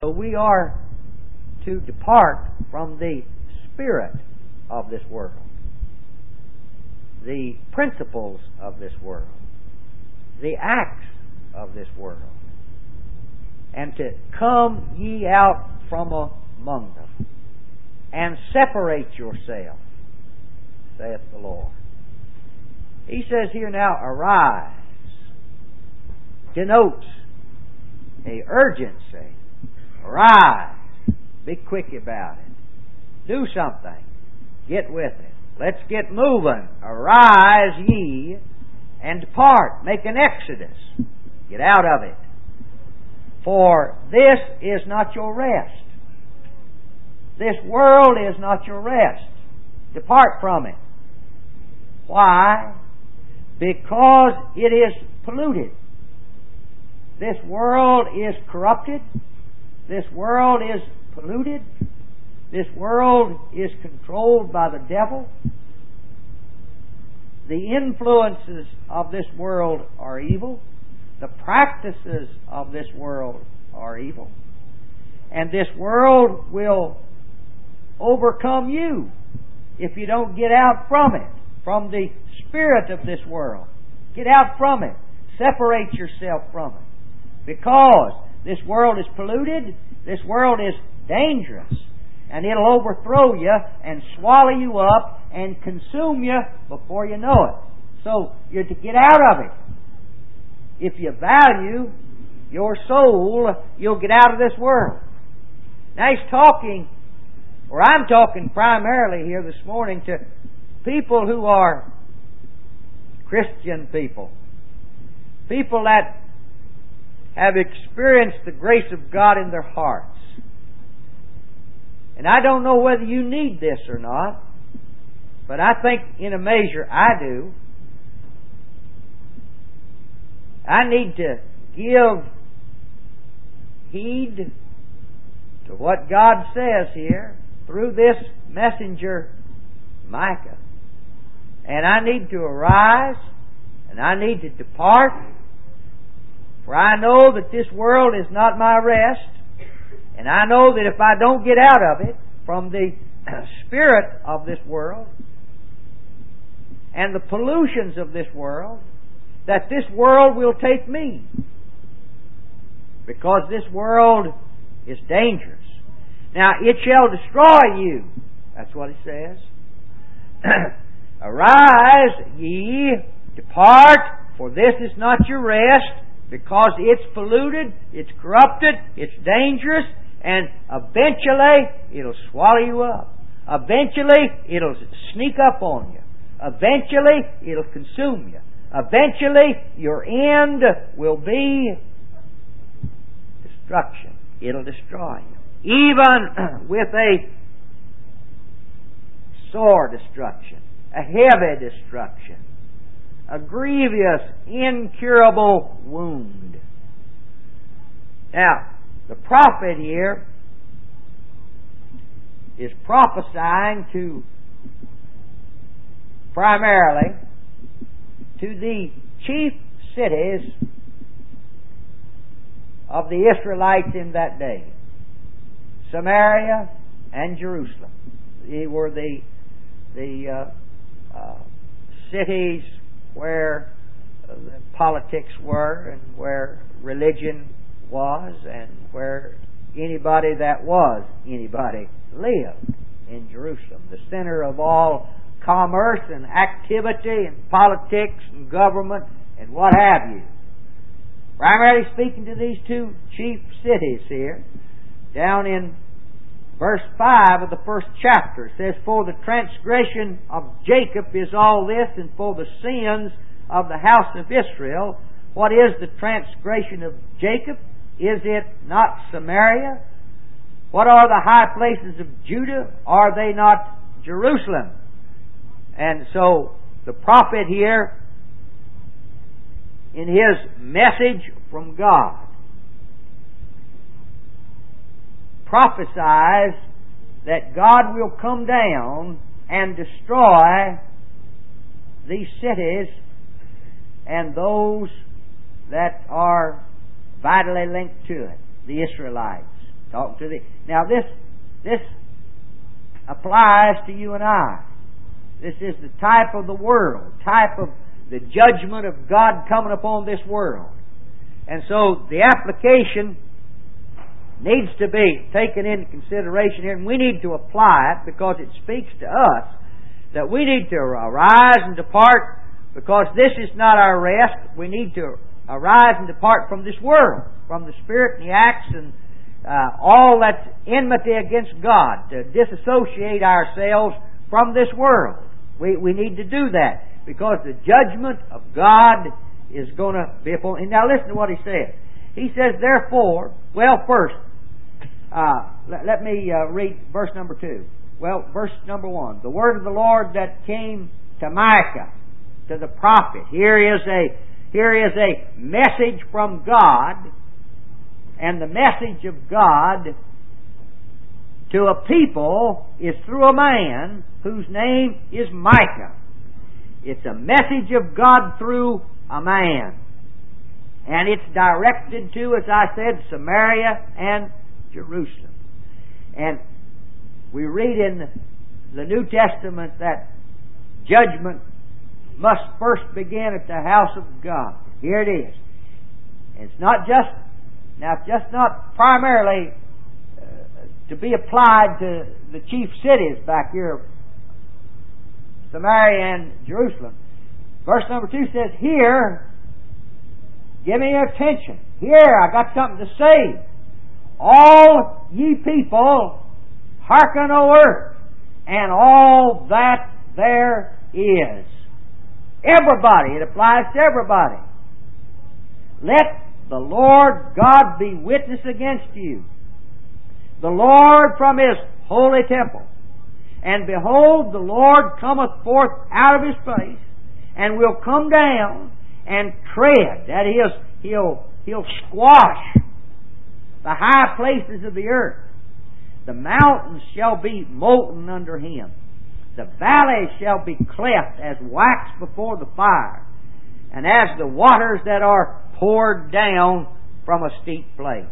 So we are to depart from the spirit of this world, the principles of this world, the acts of this world, and to come ye out from among them, and separate yourself, saith the Lord. He says here now, arise, denotes a urgency. Arise, be quick about it. Do something. Get with it. Let's get moving. Arise ye and depart. Make an exodus. Get out of it. For this is not your rest. This world is not your rest. Depart from it. Why? Because it is polluted. This world is corrupted. This world is polluted. This world is controlled by the devil. The influences of this world are evil. The practices of this world are evil. And this world will overcome you if you don't get out from it, from the spirit of this world. Get out from it. Separate yourself from it. Because this world is polluted, this world is dangerous, and it'll overthrow you and swallow you up and consume you before you know it. So you're to get out of it. If you value your soul, you'll get out of this world. Now he's talking, or I'm talking primarily here this morning to people who are Christian people. People that have experienced the grace of God in their hearts. And I don't know whether you need this or not, but I think in a measure I do. I need to give heed to what God says here through this messenger, Micah. And I need to arise, and I need to depart, for I know that this world is not my rest, and I know that if I don't get out of it from the spirit of this world and the pollutions of this world, that this world will take me, because this world is dangerous. Now, it shall destroy you. That's what it says. Arise, ye, depart, for this is not your rest, because it's polluted, it's corrupted, it's dangerous, and eventually it'll swallow you up. Eventually it'll sneak up on you. Eventually it'll consume you. Eventually your end will be destruction. It'll destroy you. Even with a sore destruction, a heavy destruction, a grievous, incurable wound. Now, the prophet here is prophesying to primarily to the chief cities of the Israelites in that day, Samaria and Jerusalem. They were the cities where the politics were and where religion was and where anybody that was anybody lived in Jerusalem. The center of all commerce and activity and politics and government and what have you. Primarily speaking to these two chief cities here, down in verse 5 of the first chapter, it says, For the transgression of Jacob is all this, and for the sins of the house of Israel. What is the transgression of Jacob? Is it not Samaria? What are the high places of Judah? Are they not Jerusalem? And so the prophet here, in his message from God, prophesies that God will come down and destroy these cities and those that are vitally linked to it, the Israelites, talking to the... Now this applies to you and I. This is the type of the world, type of the judgment of God coming upon this world. And so the application needs to be taken into consideration here, and we need to apply it because it speaks to us that we need to arise and depart, because this is not our rest. We need to arise and depart from this world, from the spirit and the acts and all that's enmity against God, to disassociate ourselves from this world. We need to do that because the judgment of God is going to be upon. And now listen to what he says. He says, therefore, well, first, let me read verse number 2. Well, verse number 1. The word of the Lord that came to Micah, to the prophet. Here is a message from God, and the message of God to a people is through a man whose name is Micah. It's a message of God through a man. And it's directed to, as I said, Samaria and Jerusalem. And we read in the New Testament that judgment must first begin at the house of God. Here it is. And it's not just not primarily to be applied to the chief cities back here, Samaria and Jerusalem. Verse number 2 says, here, give me your attention. Here, I got something to say. All ye people, hearken, O earth, and all that there is. Everybody. It applies to everybody. Let the Lord God be witness against you. The Lord from His holy temple. And behold, the Lord cometh forth out of His place, and will come down and tread. That is, He'll squash the high places of the earth. The mountains shall be molten under Him. The valleys shall be cleft as wax before the fire, and as the waters that are poured down from a steep place.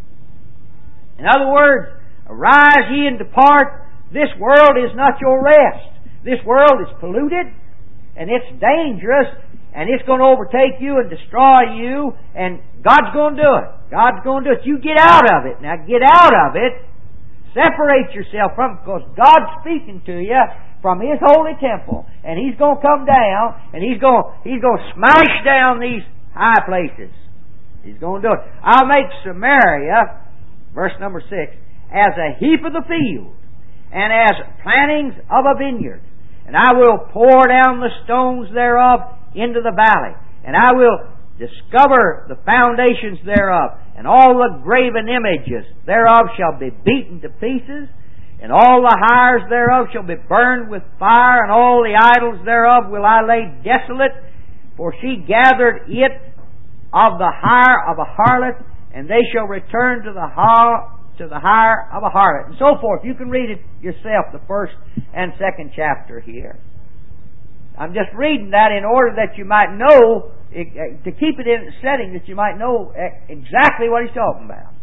In other words, arise ye and depart. This world is not your rest. This world is polluted, and it's dangerous, and it's going to overtake you and destroy you, and God's going to do it. God's going to do it. You get out of it. Now get out of it. Separate yourself from it, because God's speaking to you from His holy temple, and He's going to come down, and He's going to smash down these high places. He's going to do it. I'll make Samaria, verse number 6, as a heap of the field, and as plantings of a vineyard. And I will pour down the stones thereof into the valley, and I will discover the foundations thereof, and all the graven images thereof shall be beaten to pieces, and all the hires thereof shall be burned with fire, and all the idols thereof will I lay desolate, for she gathered it of the hire of a harlot, and they shall return to the hire of a harlot, and so forth. You can read it yourself, the first and second chapter here. I'm just reading that in order that you might know, to keep it in a setting that you might know exactly what he's talking about.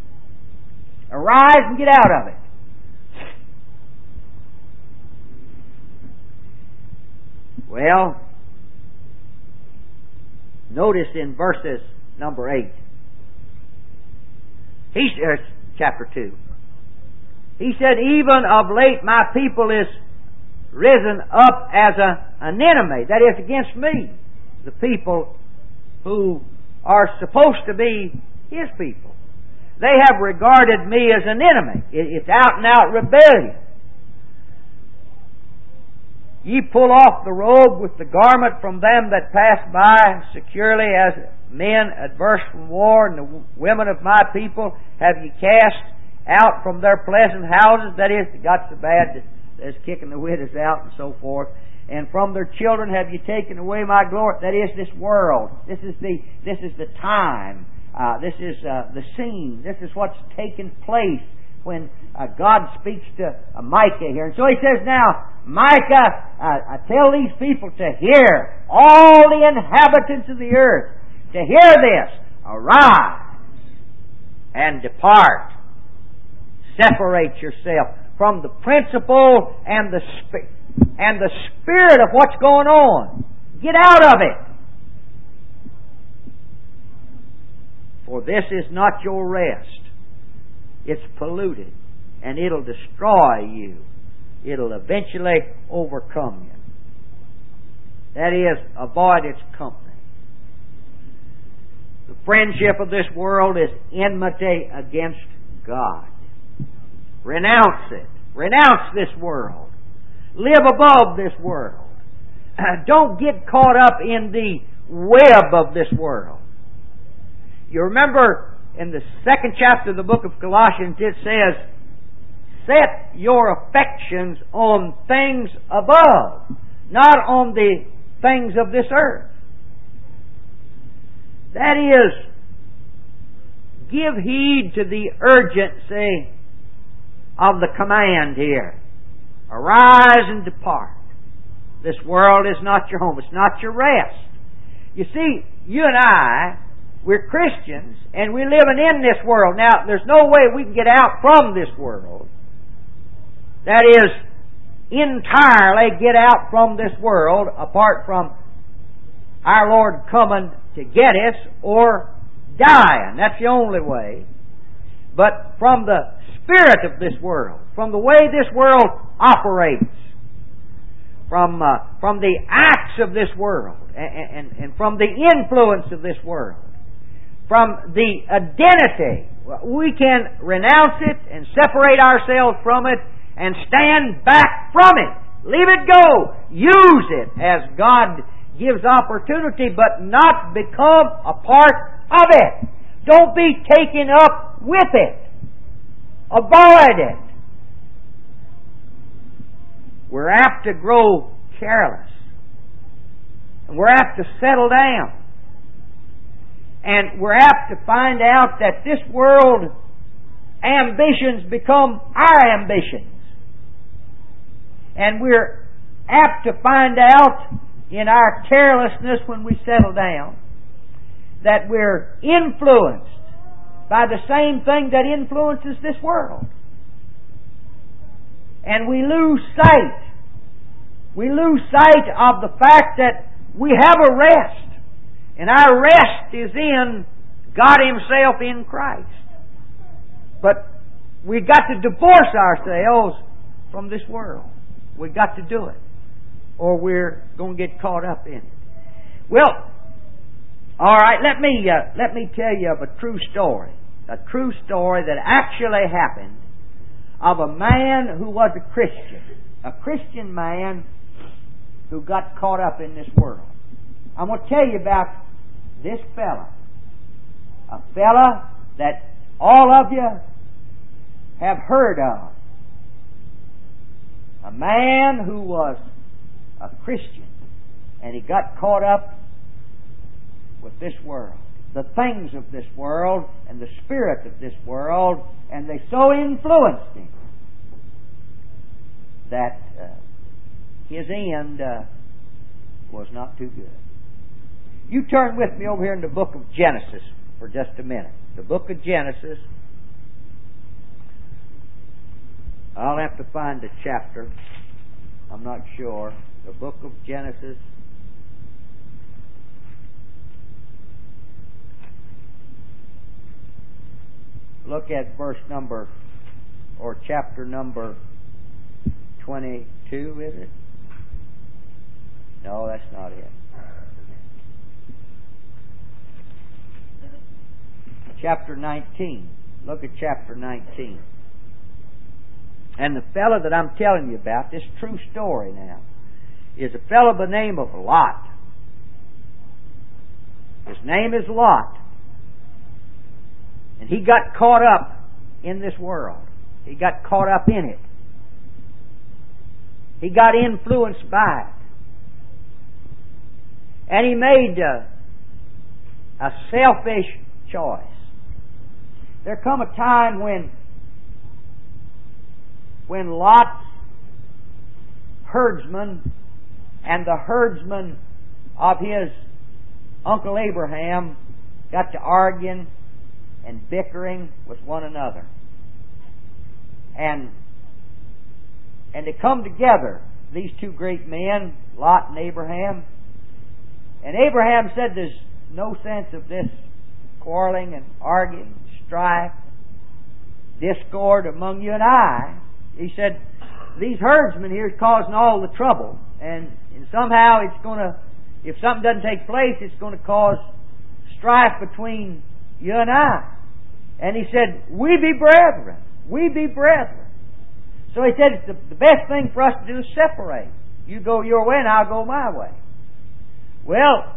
Arise and get out of it. Well, notice in verses number 8. Chapter 2. He said, even of late my people is risen up as an enemy. That is, against me. The people who are supposed to be His people. They have regarded me as an enemy. It's out and out rebellion. Ye pull off the robe with the garment from them that pass by securely, as men adverse from war, and the women of my people have ye cast out from their pleasant houses. That is, got so bad as kicking the widows out and so forth. And from their children have you taken away my glory. That is, this world. This is the time. This is the scene. This is what's taken place when God speaks to Micah here. And so he says, now, Micah, I tell these people to hear, all the inhabitants of the earth, to hear this. Arise and depart. separate yourself from the principle and the spirit of what's going on. Get out of it. For this is not your rest. It's polluted, and it'll destroy you. It'll eventually overcome you. That is, avoid its company. The friendship of this world is enmity against God. Renounce it. Renounce this world. Live above this world. Don't get caught up in the web of this world. You remember in the 2nd chapter of the book of Colossians, it says, set your affections on things above, not on the things of this earth. That is, give heed to the urgency of the command here. Arise and depart. This world is not your home. It's not your rest. You see, you and I, we're Christians, and we're living in this world. Now, there's no way we can get out from this world. That is, entirely get out from this world apart from our Lord coming to get us or dying. That's the only way. But from the spirit of this world, from the way this world operates, from the acts of this world, and from the influence of this world, from the identity, we can renounce it and separate ourselves from it and stand back from it. Leave it go. Use it as God gives opportunity, but not become a part of it. Don't be taken up with it. Avoid it. We're apt to grow careless. And we're apt to settle down. And we're apt to find out that this world ambitions become our ambitions. And we're apt to find out in our carelessness when we settle down that we're influenced by the same thing that influences this world. And we lose sight. We lose sight of the fact that we have a rest. And our rest is in God Himself in Christ. But we've got to divorce ourselves from this world. We've got to do it, or we're going to get caught up in it. Well, all right. Let me tell you of a true story that actually happened of a man who was a Christian man who got caught up in this world. I'm going to tell you about this fella, a fella that all of you have heard of. A man who was a Christian, and he got caught up with this world, the things of this world, and the spirit of this world, and they so influenced him that his end was not too good. You turn with me over here in the book of Genesis for just a minute. The book of Genesis. I'll have to find the chapter. I'm not sure. The book of Genesis. Look at verse number, or chapter number 22, is it? No, that's not it. Chapter 19. Look at chapter 19. And the fellow that I'm telling you about, this true story now, is a fellow by the name of Lot. His name is Lot. And he got caught up in this world. He got caught up in it. He got influenced by it. And he made a selfish choice. There come a time when Lot's herdsmen and the herdsmen of his Uncle Abraham got to arguing and bickering with one another. And they come together, these two great men, Lot and Abraham. And Abraham said, there's no sense of this quarreling and arguing, strife, discord among you and I. He said, these herdsmen here is causing all the trouble. And somehow it's going to, if something doesn't take place, it's going to cause strife between you and I. And he said, we be brethren. We be brethren. So he said, the best thing for us to do is separate. You go your way and I'll go my way. Well,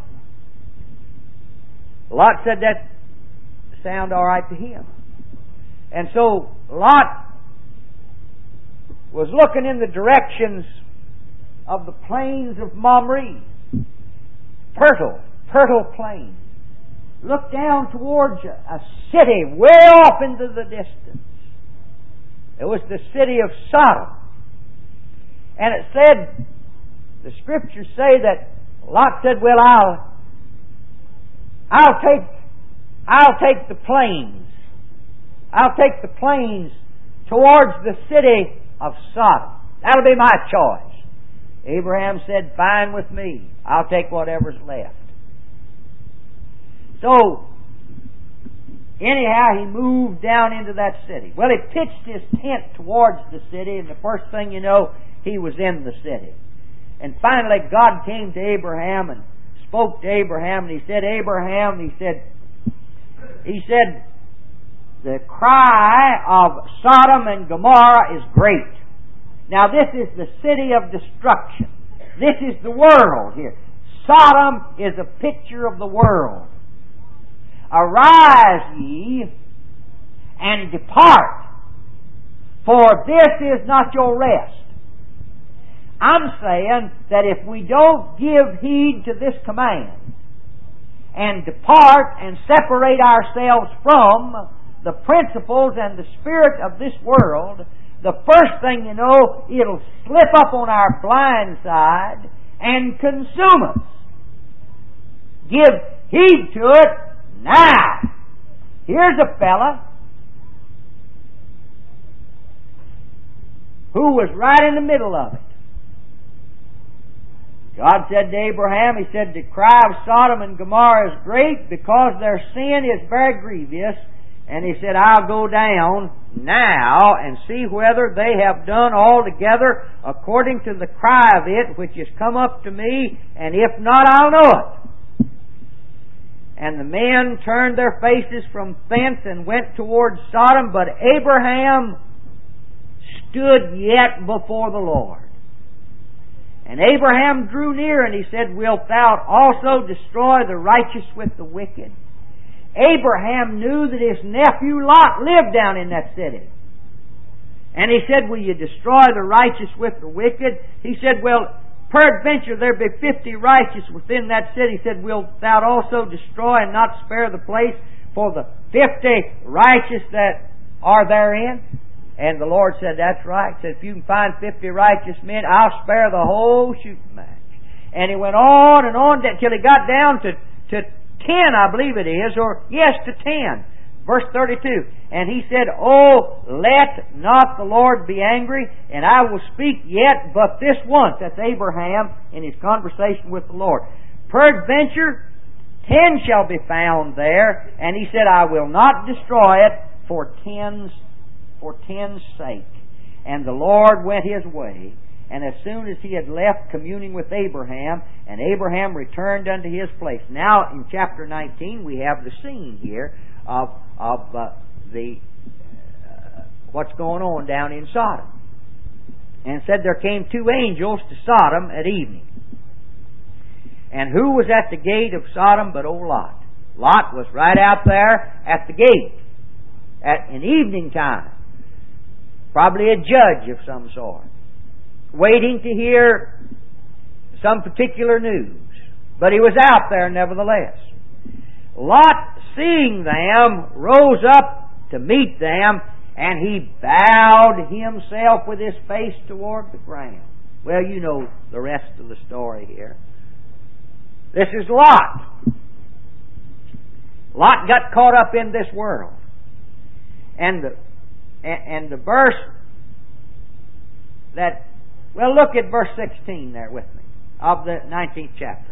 Lot said that sounded all right to him. And so Lot was looking in the directions of the plains of Mamre, fertile plains. Looked down towards a city way off into the distance. It was the city of Sodom. And it said, the Scriptures say that Lot said, well, I'll take the plains. I'll take the plains towards the city of Sodom. That'll be my choice. Abraham said, fine with me. I'll take whatever's left. So, anyhow, he moved down into that city. Well, he pitched his tent towards the city, and the first thing you know, he was in the city. And finally, God came to Abraham and spoke to Abraham, and he said, Abraham, he said, the cry of Sodom and Gomorrah is great. Now, this is the city of destruction. This is the world here. Sodom is a picture of the world. Arise ye and depart, for this is not your rest. I'm saying that if we don't give heed to this command and depart and separate ourselves from the principles and the spirit of this world, the first thing you know, it'll slip up on our blind side and consume us. Give heed to it now. Here's a fella who was right in the middle of it. God said to Abraham, He said, the cry of Sodom and Gomorrah is great because their sin is very grievous. And He said, I'll go down now and see whether they have done altogether according to the cry of it which has come up to me, and if not, I'll know it. And the men turned their faces from thence and went towards Sodom, but Abraham stood yet before the Lord. And Abraham drew near, and he said, wilt thou also destroy the righteous with the wicked? Abraham knew that his nephew Lot lived down in that city. And he said, will you destroy the righteous with the wicked? He said, well, peradventure there be 50 righteous within that city. He said, wilt thou also destroy and not spare the place for the 50 righteous that are therein? And the Lord said, that's right. He said, if you can find 50 righteous men, I'll spare the whole shooting match. And he went on and on until he got down to 10, I believe it is, to 10. Verse 32. And he said, oh, let not the Lord be angry, and I will speak yet but this once. That's Abraham in his conversation with the Lord. Peradventure, 10 shall be found there. And he said, I will not destroy it for ten's sake. And the Lord went his way. And as soon as he had left communing with Abraham, and Abraham returned unto his place. Now in chapter 19 we have the scene here of what's going on down in Sodom. And it said there came 2 angels to Sodom at evening. And who was at the gate of Sodom but old Lot? Lot was right out there at the gate in evening time. Probably a judge of some sort, waiting to hear some particular news. But he was out there nevertheless. Lot, seeing them, rose up to meet them, and he bowed himself with his face toward the ground. Well, you know the rest of the story here. This is Lot. Lot got caught up in this world. And the verse that, well, look at verse 16 there with me of the 19th chapter.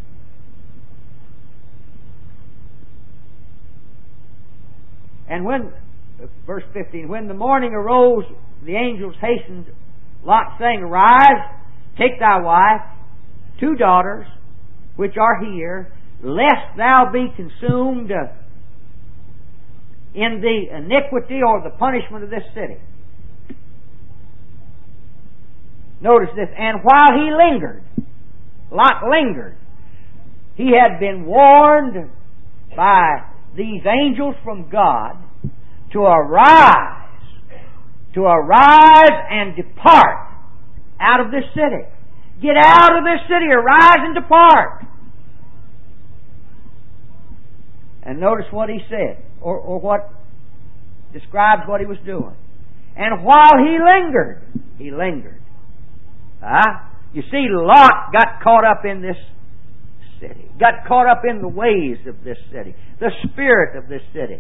And when, verse 15, when the morning arose, the angels hastened Lot, saying, Arise, take thy wife, 2 daughters, which are here, lest thou be consumed in the iniquity or the punishment of this city. Notice this. And while he lingered, Lot lingered, he had been warned by these angels from God to arise and depart out of this city. Get out of this city, arise and depart. And notice what he said, or what describes what he was doing. And while he lingered. You see, Lot got caught up in this city, got caught up in the ways of this city, the spirit of this city,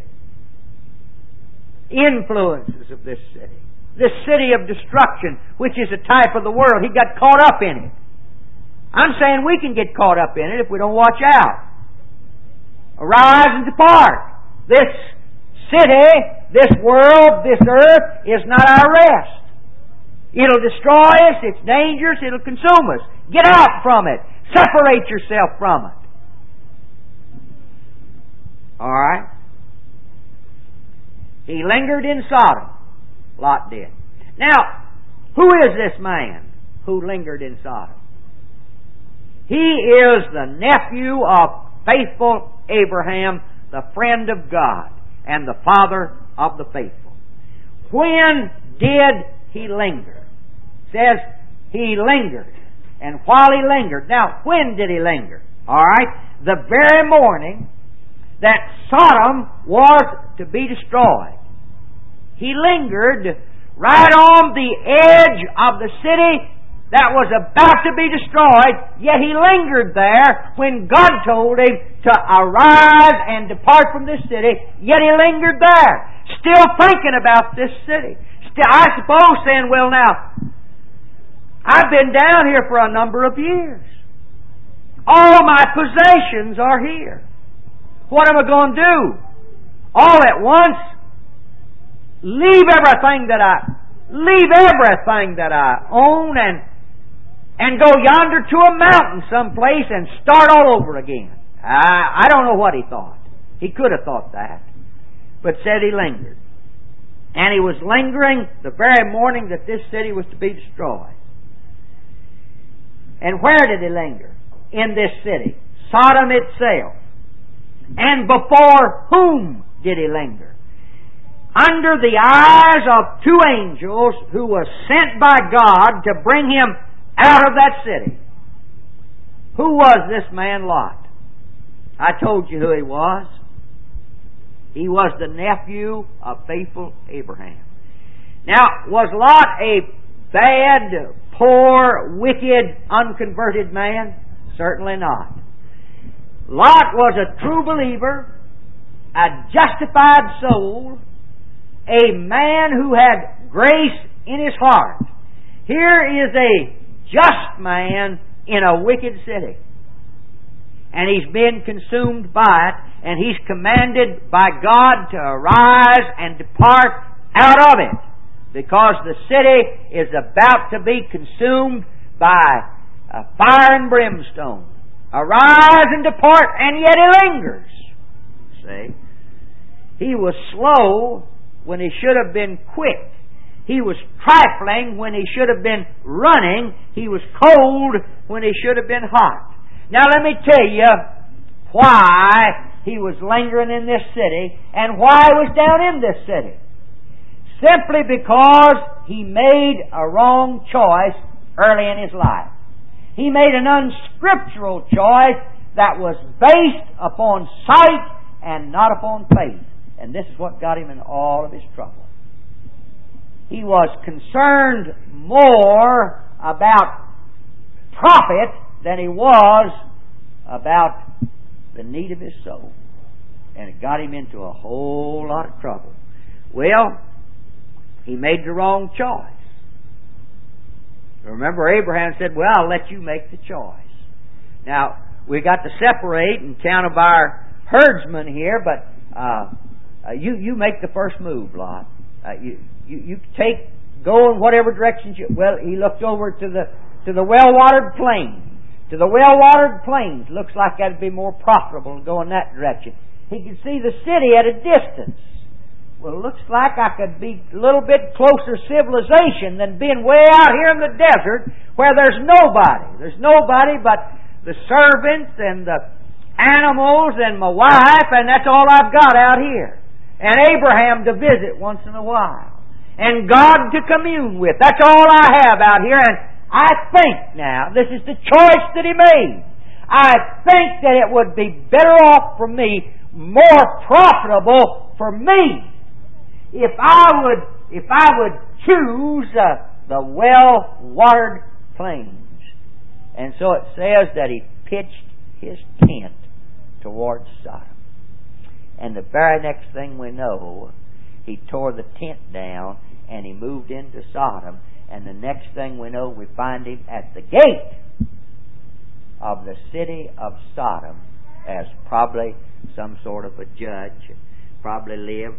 influences of this city of destruction, which is a type of the world. He got caught up in it. I'm saying we can get caught up in it if we don't watch out. Arise and depart. This city, this world, this earth is not our rest. It'll destroy us, it's dangerous, it'll consume us. Get out from it. Separate yourself from it. Alright? He lingered in Sodom. Lot did. Now, who is this man who lingered in Sodom? He is the nephew of faithful Abraham, the friend of God, and the father of the faithful. When did he linger? It says he lingered. And while he lingered. Now, when did he linger? Alright? The very morning that Sodom was to be destroyed. He lingered right on the edge of the city that was about to be destroyed, yet he lingered there when God told him to arise and depart from this city, yet he lingered there, still thinking about this city. I suppose saying, well now, I've been down here for a number of years. All my possessions are here. What am I going to do? All at once? Leave everything that I own and go yonder to a mountain someplace and start all over again. I don't know what he thought. He could have thought that. But said he lingered. And he was lingering the very morning that this city was to be destroyed. And where did he linger? In this city. Sodom itself. And before whom did he linger? Under the eyes of 2 angels who were sent by God to bring him out of that city. Who was this man Lot? I told you who he was. He was the nephew of faithful Abraham. Now, was Lot a bad, poor, wicked, unconverted man? Certainly not. Lot was a true believer, a justified soul, a man who had grace in his heart. Here is a just man in a wicked city. And he's been consumed by it, and he's commanded by God to arise and depart out of it, because the city is about to be consumed by fire and brimstone. Arise and depart, and yet he lingers. See? He was slow when he should have been quick. He was trifling when he should have been running. He was cold when he should have been hot. Now let me tell you why he was lingering in this city and why he was down in this city. Simply because he made a wrong choice early in his life. He made an unscriptural choice that was based upon sight and not upon faith. And this is what got him in all of his trouble. He was concerned more about profit than he was about the need of his soul. And it got him into a whole lot of trouble. Well, he made the wrong choice. Remember, Abraham said, well, I'll let you make the choice. Now, we got to separate and count of our herdsmen here, but you make the first move, Lot. You go in whatever direction you... Well, he looked over to the well-watered plains. To the well-watered plains. Looks like that'd be more profitable to go in that direction. He could see the city at a distance. Well, it looks like I could be a little bit closer civilization than being way out here in the desert where there's nobody. There's nobody but the servants and the animals and my wife, and that's all I've got out here. And Abraham to visit once in a while. And God to commune with. That's all I have out here. And I think now, this is the choice that he made. I think that it would be better off for me, more profitable for me, if I would choose the well-watered plains. And so it says that he pitched his tent towards Sodom. And the very next thing we know, he tore the tent down and he moved into Sodom. And the next thing we know, we find him at the gate of the city of Sodom as probably some sort of a judge. Probably lived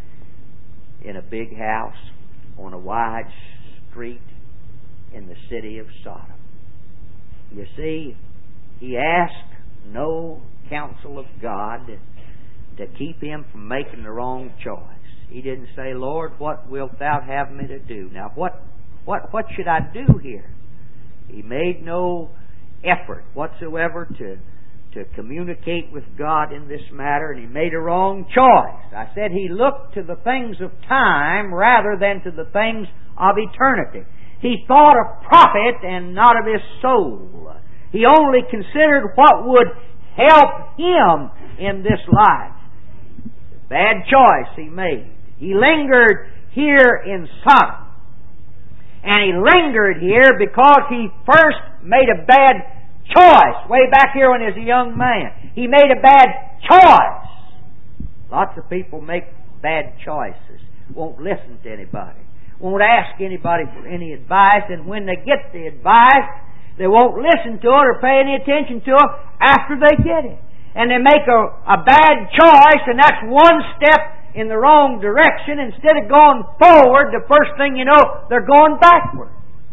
in a big house on a wide street in the city of Sodom. You see, he asked no counsel of God to keep him from making the wrong choice. He didn't say, Lord, what wilt thou have me to do? Now, what should I do here? He made no effort whatsoever to communicate with God in this matter, and he made a wrong choice. I said he looked to the things of time rather than to the things of eternity. He thought of profit and not of his soul. He only considered what would help him in this life. Bad choice he made. He lingered here in Sodom. And he lingered here because he first made a bad choice way back here when he was a young man. He made a bad choice. Lots of people make bad choices. Won't listen to anybody. Won't ask anybody for any advice. And when they get the advice, they won't listen to it or pay any attention to it after they get it. And they make a bad choice, and that's one step in the wrong direction. Instead of going forward, the first thing you know, they're going backward.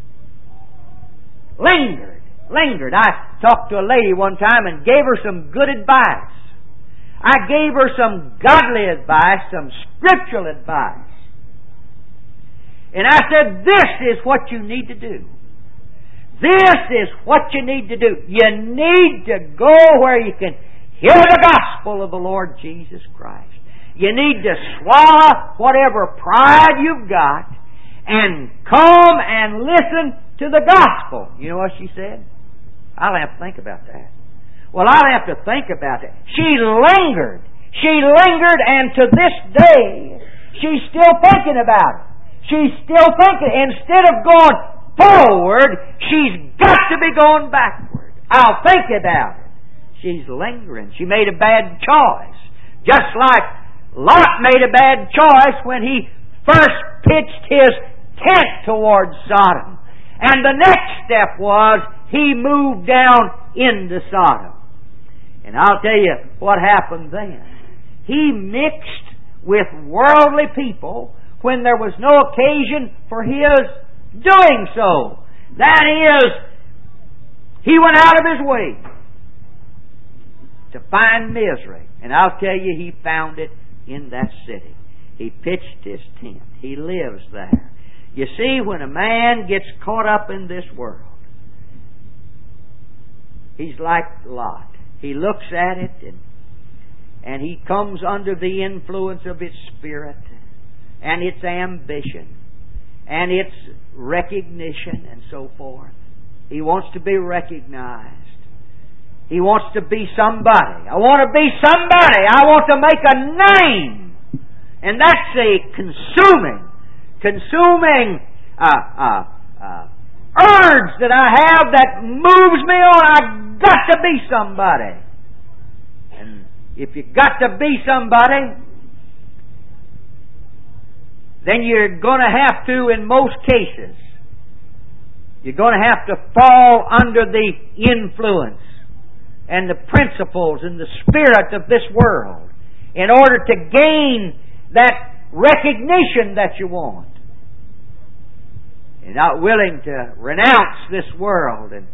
Lingered. I talked to a lady one time and gave her some good advice. I gave her some godly advice, some scriptural advice. And I said, this is what you need to do. This is what you need to do. You need to go where you can hear the gospel of the Lord Jesus Christ. You need to swallow whatever pride you've got and come and listen to the gospel. You know what she said? I'll have to think about that. Well, I'll have to think about that. She lingered, and to this day, she's still thinking about it. She's still thinking. Instead of going forward, she's got to be going backward. I'll think about it. She's lingering. She made a bad choice. Just like Lot made a bad choice when he first pitched his tent towards Sodom. And the next step was he moved down into Sodom. And I'll tell you what happened then. He mixed with worldly people when there was no occasion for his doing so. That is, he went out of his way to find misery. And I'll tell you, he found it in that city. He pitched his tent. He lives there. You see, when a man gets caught up in this world, he's like Lot. He looks at it and he comes under the influence of its spirit and its ambition and its recognition and so forth. He wants to be recognized. He wants to be somebody. I want to be somebody. I want to make a name. And that's a consuming urge that I have that moves me on. I've got to be somebody. And if you've got to be somebody, then you're going to have to, in most cases, You're going to have to fall under the influence and the principles and the spirit of this world in order to gain that recognition that you want. You're not willing to renounce this world and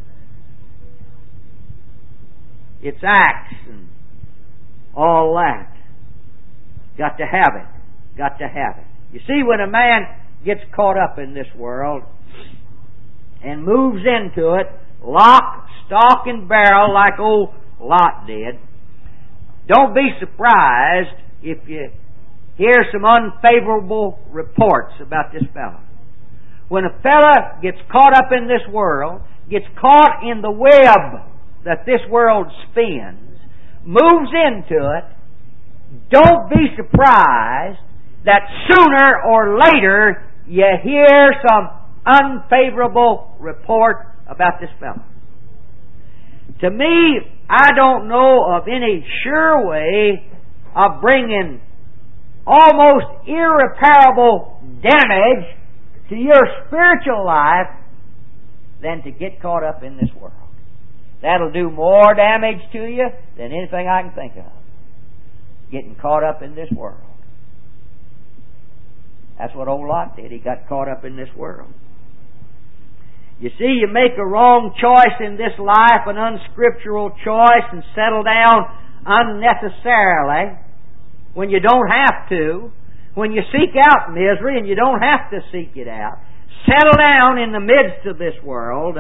its acts and all that. Got to have it. Got to have it. You see, when a man gets caught up in this world and moves into it, lock, stock, and barrel like old Lot did, don't be surprised if you hear some unfavorable reports about this fellow. When a fella gets caught up in this world, gets caught in the web that this world spins, moves into it, don't be surprised that sooner or later you hear some unfavorable report about this fellow. To me, I don't know of any sure way of bringing almost irreparable damage to your spiritual life than to get caught up in this world. That'll do more damage to you than anything I can think of. Getting caught up in this world. That's what old Lot did. He got caught up in this world. You see, you make a wrong choice in this life, an unscriptural choice, and settle down unnecessarily when you don't have to. When you seek out misery and you don't have to seek it out. Settle down in the midst of this world.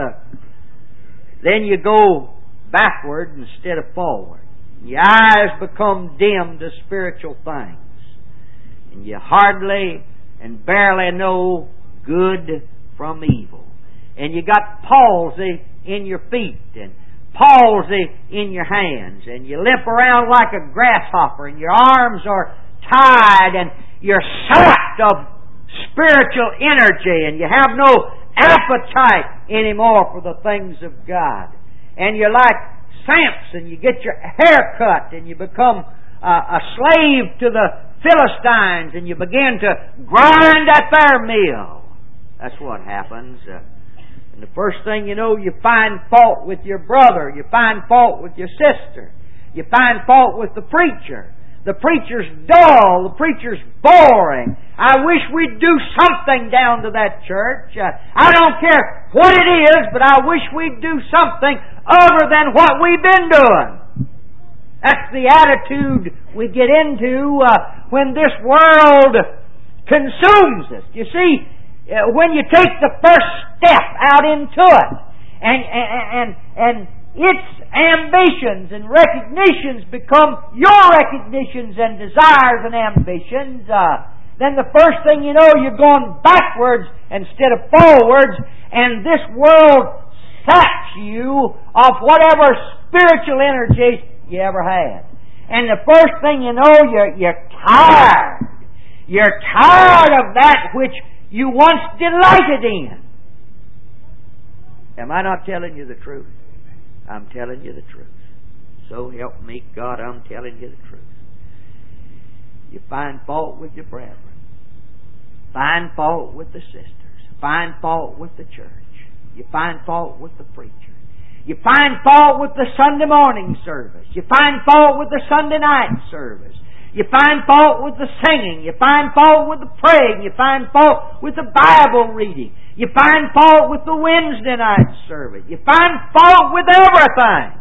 Then you go backward instead of forward. Your eyes become dim to spiritual things. And you hardly and barely know good from evil. And you got palsy in your feet and palsy in your hands. And you limp around like a grasshopper and your arms are tied and you're sapped of spiritual energy and you have no appetite anymore for the things of God. And you're like Samson, you get your hair cut and you become a slave to the Philistines and you begin to grind at their mill. That's what happens. And the first thing you know, you find fault with your brother. You find fault with your sister. You find fault with the preacher. The preacher's dull. The preacher's boring. I wish we'd do something down to that church. I don't care what it is, but I wish we'd do something other than what we've been doing. That's the attitude we get into when this world consumes us. You see, when you take the first step out into it, and its ambitions and recognitions become your recognitions and desires and ambitions, then the first thing you know, you're going backwards instead of forwards, and this world saps you of whatever spiritual energy you ever had. And the first thing you know, you're tired. You're tired of that which you once delighted in. Am I not telling you the truth? I'm telling you the truth. So help me God, I'm telling you the truth. You find fault with your brethren. Find fault with the sisters. Find fault with the church. You find fault with the preacher. You find fault with the Sunday morning service. You find fault with the Sunday night service. You find fault with the singing. You find fault with the praying. You find fault with the Bible reading. You find fault with the Wednesday night service. You find fault with everything.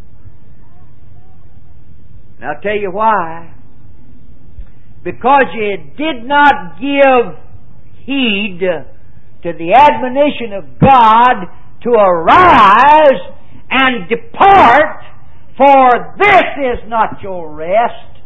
And I'll tell you why. Because you did not give heed to the admonition of God to arise and depart, for this is not your rest.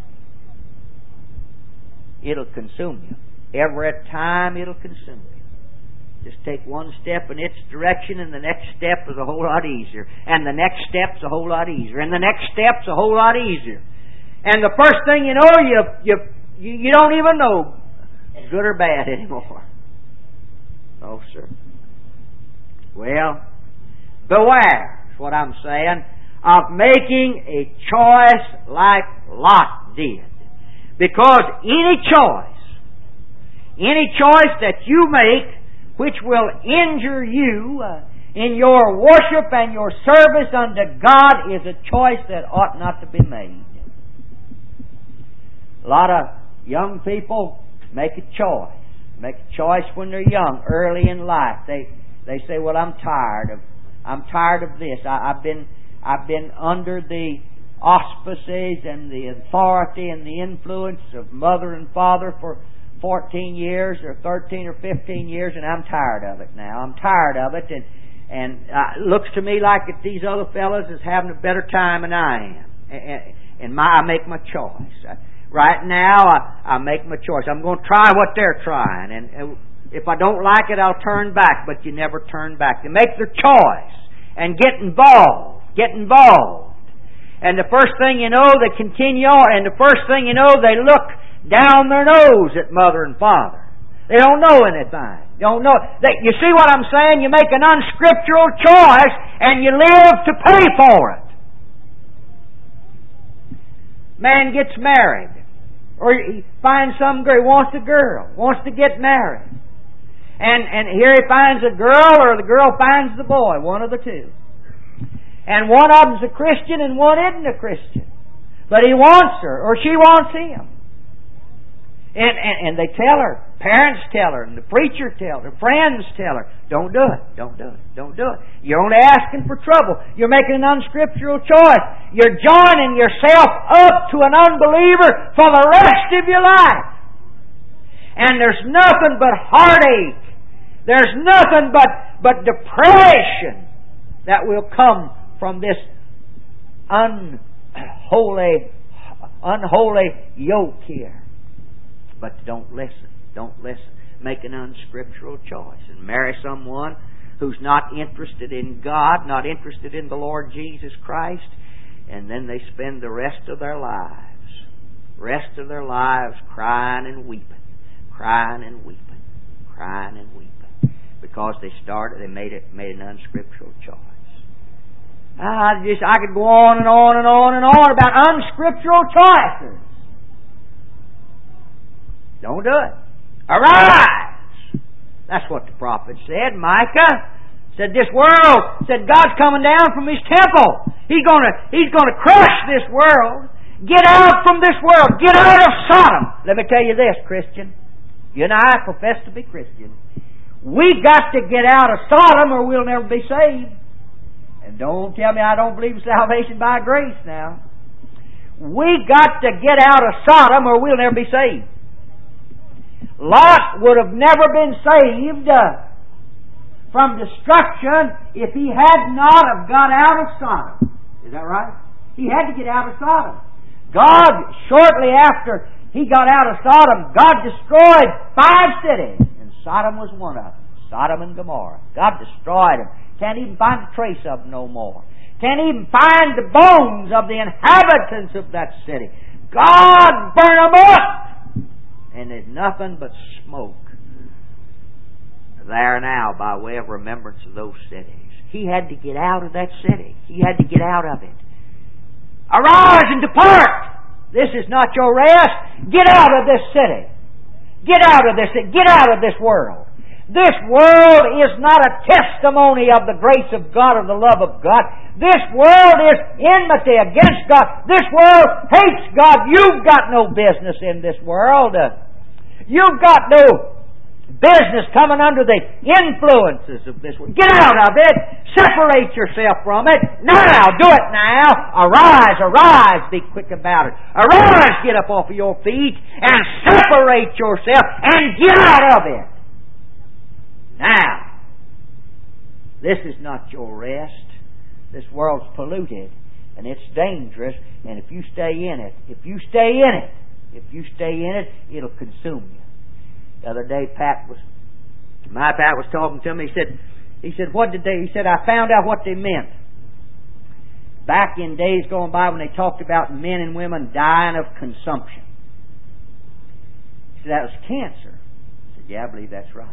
It'll consume you. Every time it'll consume you. Just take one step in its direction and the next step is a whole lot easier. And the next step's a whole lot easier. And the next step's a whole lot easier. And the first thing you know, you don't even know good or bad anymore. Oh, sir. Well, beware, is what I'm saying, of making a choice like Lot did. Because any choice that you make which will injure you in your worship and your service unto God is a choice that ought not to be made. A lot of young people make a choice. Make a choice when they're young, early in life. They say, "Well, I'm tired of this. I've been under the auspices and the authority and the influence of mother and father for 14 years or 13 or 15 years, and I'm tired of it now. I'm tired of it, and it looks to me like that these other fellas is having a better time than I am. And I make my choice. Right now, I make my choice. I'm going to try what they're trying, and if I don't like it, I'll turn back." But you never turn back. They make their choice and get involved. And the first thing you know, they continue on, and the first thing you know, they look down their nose at mother and father. They don't know anything. They don't know. You see what I'm saying? You make an unscriptural choice, and you live to pay for it. Man gets married, or he finds some girl, wants to get married. And here he finds a girl, or the girl finds the boy, one of the two. And one of them's a Christian and one isn't a Christian. But he wants her, or she wants him. And they tell her, parents tell her, and the preacher tells her, friends tell her, don't do it. You're only asking for trouble. You're making an unscriptural choice. You're joining yourself up to an unbeliever for the rest of your life. And there's nothing but heartache. There's nothing but depression that will come from this unholy yoke here. But don't listen. Make an unscriptural choice and marry someone who's not interested in God, not interested in the Lord Jesus Christ, and then they spend the rest of their lives crying and weeping, because they made an unscriptural choice. I could go on and on about unscriptural choices. Don't do it. Arise! That's what the prophet said. Micah said, God's coming down from His temple. He's gonna crush this world. Get out from this world. Get out of Sodom. Let me tell you this, Christian. You and I profess to be Christians. We got to get out of Sodom or we'll never be saved. And don't tell me I don't believe in salvation by grace now. We got to get out of Sodom or we'll never be saved. Lot would have never been saved from destruction if he had not have got out of Sodom. Is that right? He had to get out of Sodom. God, shortly after he got out of Sodom, God destroyed 5 cities, and Sodom was one of them. Sodom and Gomorrah. God destroyed them. Can't even find a trace of them no more. Can't even find the bones of the inhabitants of that city. God burned them up! And there's nothing but smoke there now by way of remembrance of those cities. He had to get out of that city. He had to get out of it. Arise and depart! This is not your rest. Get out of this city. Get out of this world. This world is not a testimony of the grace of God or the love of God. This world is enmity against God. This world hates God. You've got no business in this world. You've got no business coming under the influences of this world. Get out of it. Separate yourself from it. Now, do it now. Arise, be quick about it. Arise, get up off of your feet and separate yourself and get out of it. Now, this is not your rest. This world's polluted and it's dangerous, and if you stay in it, it'll consume you. The other day, Pat was talking to me. He said, what did they? He said, I found out what they meant. Back in days going by when they talked about men and women dying of consumption. He said, that was cancer. I said, yeah, I believe that's right.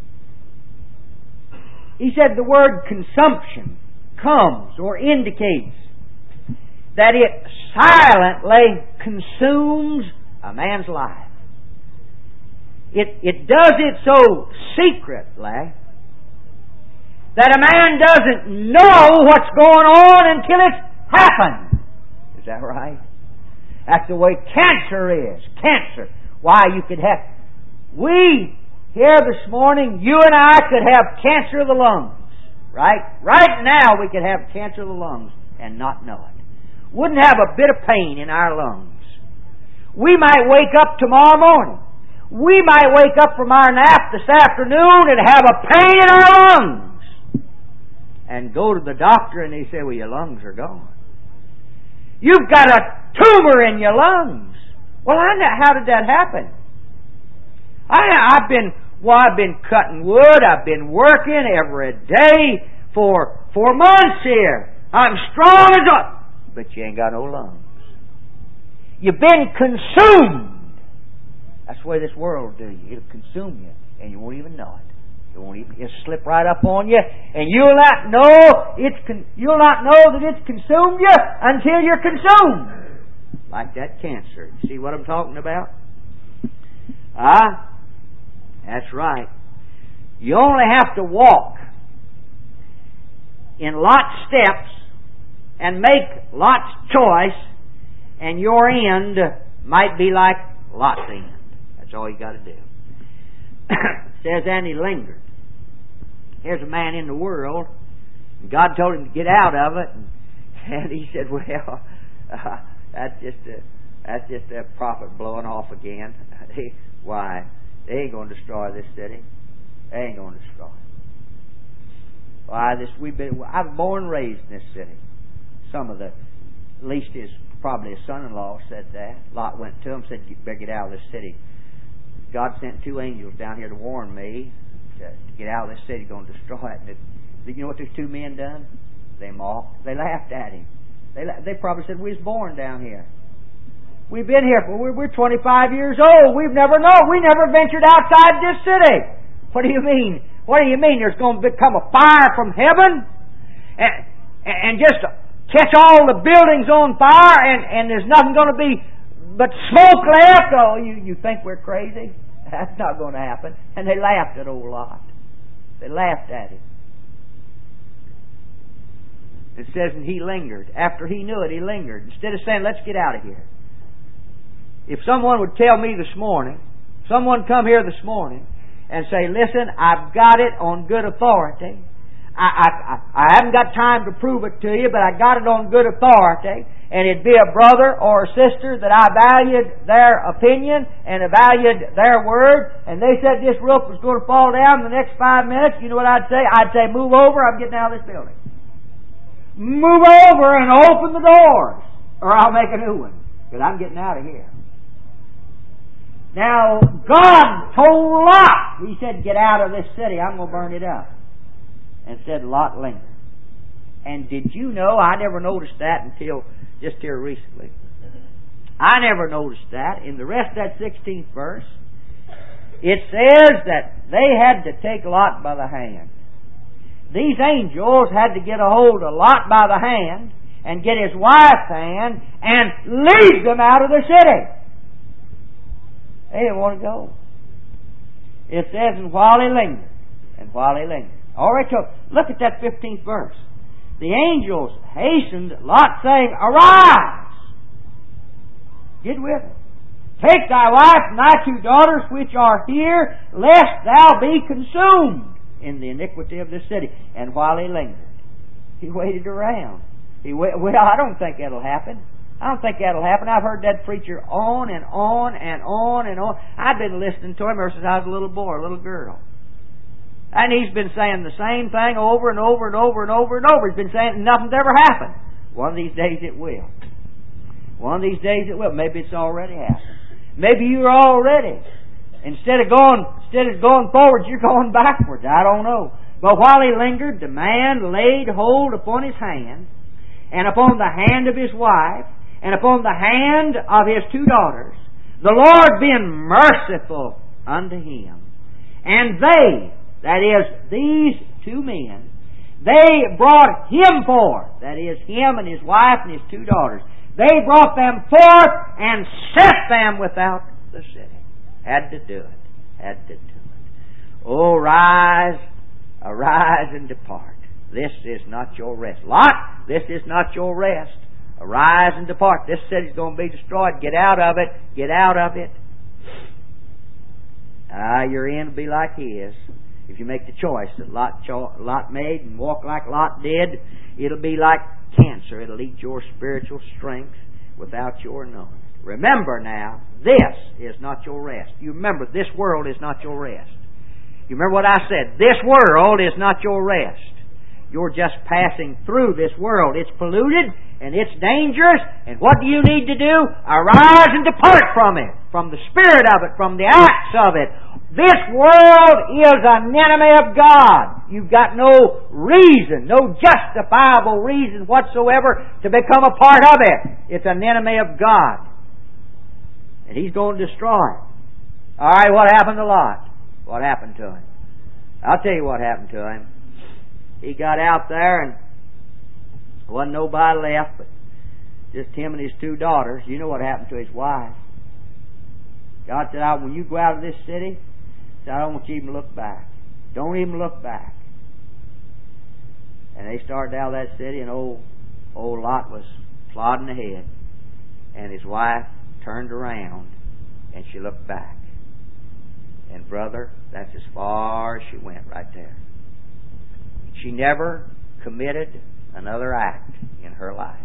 He said the word consumption comes or indicates that it silently consumes a man's life. It does it so secretly that a man doesn't know what's going on until it's happened. Is that right? That's the way cancer is. Cancer. Why, you could have... We, here this morning, you and I could have cancer of the lungs. Right? Right now we could have cancer of the lungs and not know it. Wouldn't have a bit of pain in our lungs. We might wake up tomorrow morning. We might wake up from our nap this afternoon and have a pain in our lungs. And go to the doctor and they say, well, your lungs are gone. You've got a tumor in your lungs. Well, how did that happen? I've been cutting wood. I've been working every day for 4 months here. I'm strong as a... But you ain't got no lungs. You've been consumed. That's the way this world will do you. It'll consume you, and you won't even know it. It'll slip right up on you, and you'll not know that it's consumed you until you're consumed. Like that cancer. You see what I'm talking about? That's right. You only have to walk in Lot's steps and make Lot's choice, and your end might be like Lot's end. That's all you got to do. It says, and he lingered. Here's a man in the world, and God told him to get out of it, and he said, well, that's just a prophet blowing off again. Why? They ain't going to destroy this city. They ain't going to destroy it. Why? I was born and raised in this city. At least probably his son-in-law said that. Lot went to him and said, you better get out of this city. God sent 2 angels down here to warn me to get out of this city, going to destroy it. You know what those 2 men done? They mocked. They laughed at him. They probably said, we was born down here. We've been here we're 25 years old. We've never known. We never ventured outside this city. What do you mean? What do you mean? There's going to become a fire from heaven and just catch all the buildings on fire and there's nothing going to be but smoke left? Oh, you think we're crazy? That's not going to happen. And they laughed at old Lot. They laughed at him. It says, and he lingered. After he knew it, he lingered. Instead of saying, let's get out of here. If someone would tell me this morning, someone come here this morning and say, listen, I've got it on good authority. I haven't got time to prove it to you, but I got it on good authority. And it'd be a brother or a sister that I valued their opinion and I valued their word. And they said this roof was going to fall down in the next 5 minutes. You know what I'd say? I'd say, move over, I'm getting out of this building. Move over and open the doors, or I'll make a new one, because I'm getting out of here. Now, God told Lot, He said, get out of this city, I'm going to burn it up. And said, Lot lingered. And did you know, I never noticed that until just here recently. I never noticed that. In the rest of that 16th verse, it says that they had to take Lot by the hand. These angels had to get a hold of Lot by the hand and get his wife's hand and lead them out of the city. They didn't want to go. It says, and while he lingered. All right, so look at that 15th verse. The angels hastened Lot, saying, arise! Get with it. Take thy wife and thy 2 daughters which are here, lest thou be consumed in the iniquity of this city. And while he lingered, he waited around. Well, I don't think that'll happen. I've heard that preacher on and on and on and on. I've been listening to him ever since I was a little boy, a little girl. And he's been saying the same thing over and over and over and over and over. He's been saying nothing's ever happened. One of these days it will. Maybe it's already happened. Maybe you're already. Instead of going forward, you're going backwards. I don't know. But while he lingered, the man laid hold upon his hand, and upon the hand of his wife, and upon the hand of his 2 daughters, the Lord being merciful unto him. And they, that is, these 2 men, they brought him forth, that is, him and his wife and his 2 daughters. They brought them forth and set them without the city. Had to do it. Oh, arise, Arise and depart. This is not your rest. Lot, this is not your rest. Arise and depart. This city's going to be destroyed. Get out of it. Get out of it. Your end will be like his. If you make the choice that Lot made and walk like Lot did, it'll be like cancer. It'll eat your spiritual strength without your knowing. Remember now, this is not your rest. You remember, this world is not your rest. You remember what I said? This world is not your rest. You're just passing through this world. It's polluted and it's dangerous. And what do you need to do? Arise and depart from it, from the spirit of it, from the acts of it. This world is an enemy of God. You've got no reason, no justifiable reason whatsoever to become a part of it. It's an enemy of God. And He's going to destroy it. All right, what happened to Lot? What happened to him? I'll tell you what happened to him. He got out there and wasn't nobody left but just him and his 2 daughters. You know what happened to his wife. God said, when you go out of this city, he said, I don't want you to even look back. Don't even look back. And they started out of that city, and old Lot was plodding ahead. And his wife turned around and she looked back. And brother, that's as far as she went right there. She never committed another act in her life.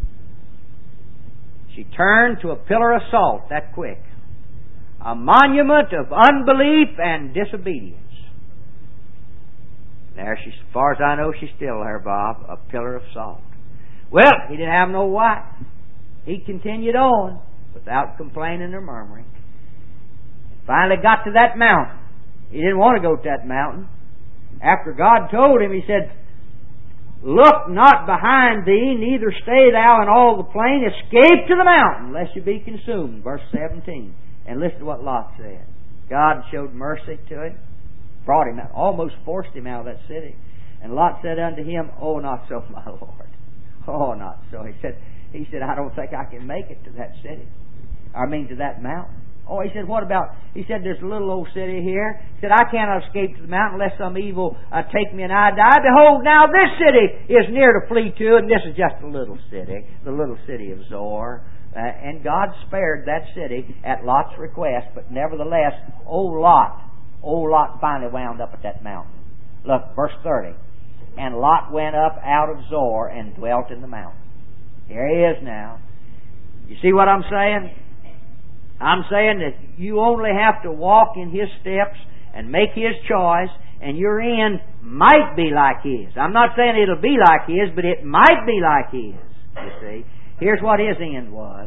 She turned to a pillar of salt that quick. A monument of unbelief and disobedience. There, as far as I know, she's still there, Bob, a pillar of salt. Well, he didn't have no wife. He continued on without complaining or murmuring. Finally got to that mountain. He didn't want to go to that mountain. After God told him, He said, Look not behind thee, neither stay thou in all the plain. Escape to the mountain, lest you be consumed. Verse 17. And listen to what Lot said. God showed mercy to him, brought him out, almost forced him out of that city. And Lot said unto him, Oh, not so, my Lord. Oh, not so. He said, I don't think I can make it to that city. To that mountain. Oh, he said, what about? He said, there's a little old city here. He said, I cannot escape to the mountain unless some evil take me and I die. Behold, now this city is near to flee to, and this is just a little city, the little city of Zoar. And God spared that city at Lot's request, but nevertheless, old Lot finally wound up at that mountain. Look, verse 30. And Lot went up out of Zoar and dwelt in the mountain. Here he is now. You see what I'm saying? I'm saying that you only have to walk in His steps and make His choice, and your end might be like His. I'm not saying it'll be like His, but it might be like His. You see? Here's what his end was.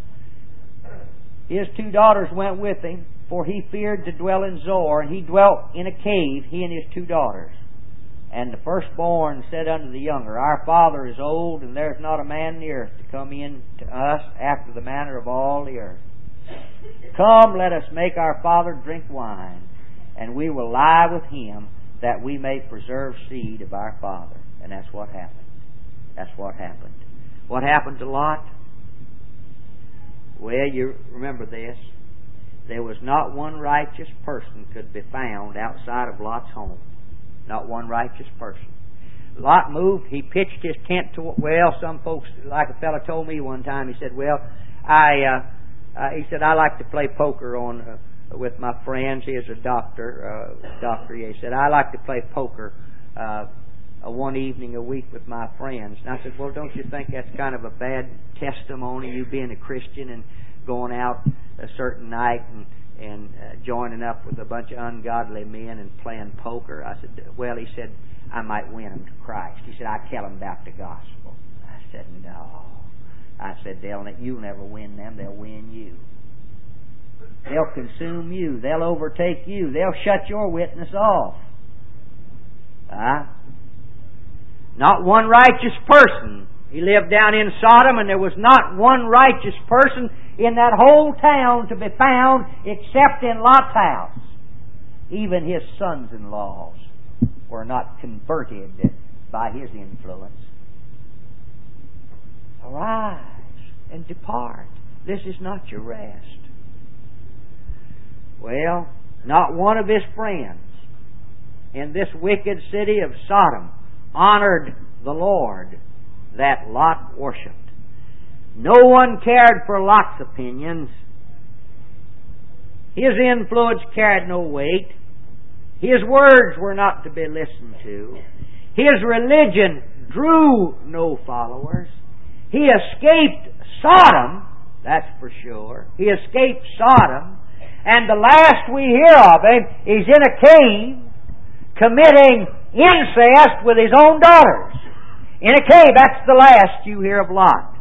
His 2 daughters went with him, for he feared to dwell in Zoar, and he dwelt in a cave, he and his 2 daughters. And the firstborn said unto the younger, Our father is old, and there is not a man in the earth to come in to us after the manner of all the earth. Come, let us make our father drink wine, and we will lie with him, that we may preserve seed of our father. And that's what happened. That's what happened. What happened to Lot? Well, you remember this. There was not one righteous person could be found outside of Lot's home. Not one righteous person. Lot moved. He pitched his tent to, some folks, like a fellow told me one time, he said, he said, I like to play poker with my friends. He is a doctor. He said, I like to play poker one evening a week with my friends. And I said, well, don't you think that's kind of a bad testimony, you being a Christian and going out a certain night and joining up with a bunch of ungodly men and playing poker? I said, well, he said, I might win them to Christ. He said, I tell them about the gospel. I said, no. I said, you'll never win them. They'll win you. They'll consume you. They'll overtake you. They'll shut your witness off. Not one righteous person. He lived down in Sodom, and there was not one righteous person in that whole town to be found except in Lot's house. Even his sons-in-laws were not converted by his influence. Arise and depart. This is not your rest. Well, not one of his friends in this wicked city of Sodom honored the Lord that Lot worshipped. No one cared for Lot's opinions. His influence carried no weight. His words were not to be listened to. His religion drew no followers. He escaped Sodom, that's for sure. He escaped Sodom, and the last we hear of him is in a cave committing incest with his own daughters. In a cave, that's the last you hear of Lot.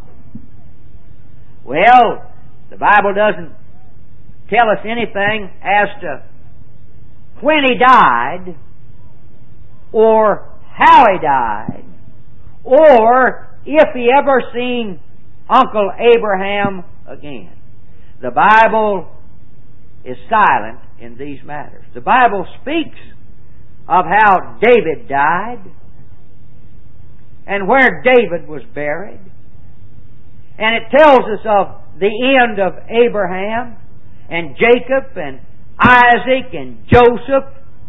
Well, the Bible doesn't tell us anything as to when he died, or how he died, or if he ever seen Uncle Abraham again. The Bible is silent in these matters. The Bible speaks of how David died and where David was buried. And it tells us of the end of Abraham and Jacob and Isaac and Joseph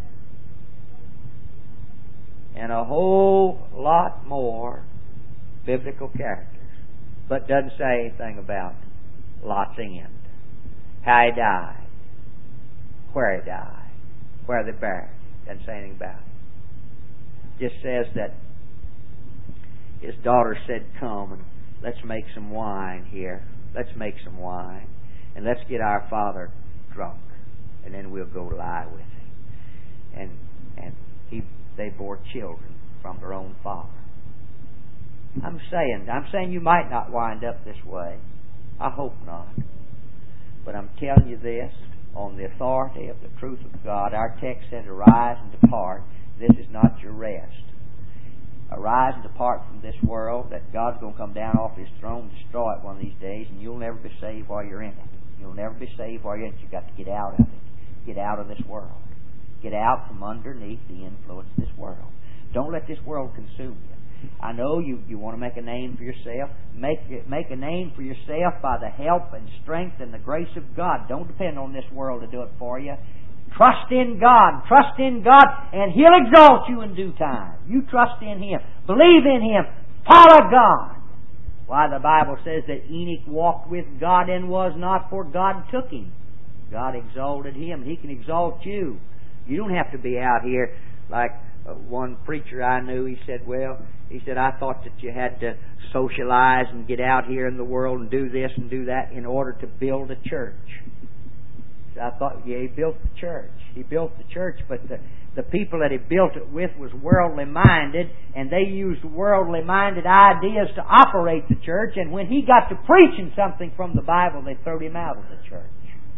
and a whole lot more biblical characters. But doesn't say anything about Lot's end. How he died. Where he died. Where they buried him. Doesn't say anything about it. Just says that his daughter said, "Come and let's make some wine here. Let's make some wine. And let's get our father drunk. And then we'll go lie with him." And they bore children from their own father. I'm saying you might not wind up this way. I hope not. But I'm telling you this, on the authority of the truth of God. Our text said, "Arise and depart. This is not your rest." Arise and depart from this world, that God's going to come down off His throne and destroy it one of these days, and you'll never be saved while you're in it. You'll never be saved while you're in it. You've got to get out of it. Get out of this world. Get out from underneath the influence of this world. Don't let this world consume you. I know you want to make a name for yourself. Make a name for yourself by the help and strength and the grace of God. Don't depend on this world to do it for you. Trust in God. Trust in God, and He'll exalt you in due time. You trust in Him. Believe in Him. Follow God. Why, the Bible says that Enoch walked with God and was not, for God took him. God exalted him. He can exalt you. You don't have to be out here like one preacher I knew. He said, I thought that you had to socialize and get out here in the world and do this and do that in order to build a church. I thought, he built the church. He built the church, but the people that he built it with was worldly minded, and they used worldly minded ideas to operate the church, and when he got to preaching something from the Bible, they threw him out of the church.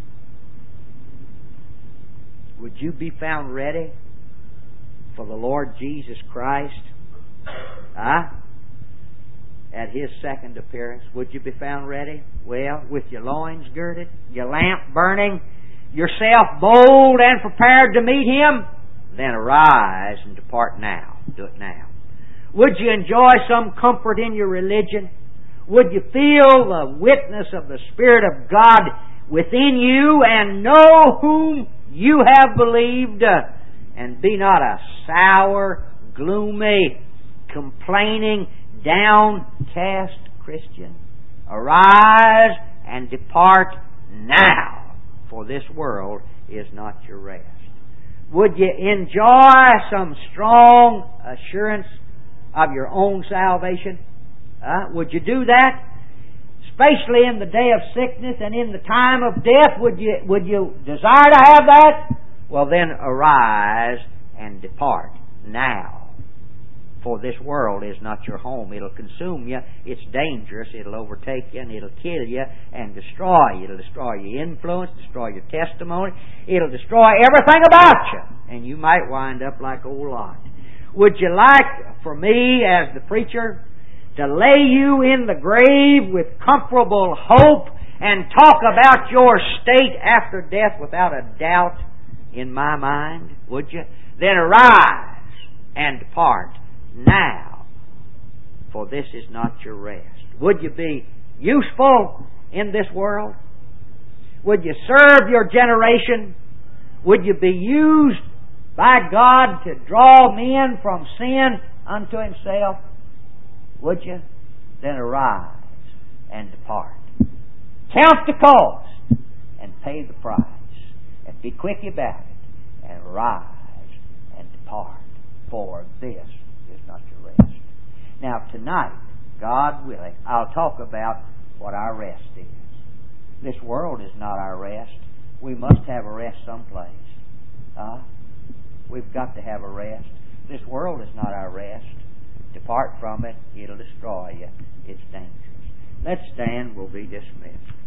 Would you be found ready for the Lord Jesus Christ? At His second appearance? Would you be found ready? Well, with your loins girded, your lamp burning, yourself bold and prepared to meet Him, then arise and depart now. Do it now. Would you enjoy some comfort in your religion? Would you feel the witness of the Spirit of God within you and know whom you have believed, and be not a sour, gloomy, complaining, downcast Christian? Arise and depart now, for this world is not your rest. Would you enjoy some strong assurance of your own salvation? Would you do that? Especially in the day of sickness and in the time of death, would you desire to have that? Well, then arise and depart now. For this world is not your home. It'll consume you. It's dangerous. It'll overtake you and it'll kill you and destroy you. It'll destroy your influence, destroy your testimony. It'll destroy everything about you. And you might wind up like old Lot. Would you like for me, as the preacher, to lay you in the grave with comfortable hope and talk about your state after death without a doubt in my mind? Would you? Then arise and depart now, for this is not your rest. Would you be useful in this world? Would you serve your generation? Would you be used by God to draw men from sin unto Himself? Would you? Then arise and depart. Count the cost and pay the price. And be quick about it. And rise and depart. For this is not your rest. Now tonight, God willing, I'll talk about what our rest is. This world is not our rest. We must have a rest someplace. We've got to have a rest. This world is not our rest. Depart from it. It'll destroy you. It's dangerous. Let's stand. We'll be dismissed.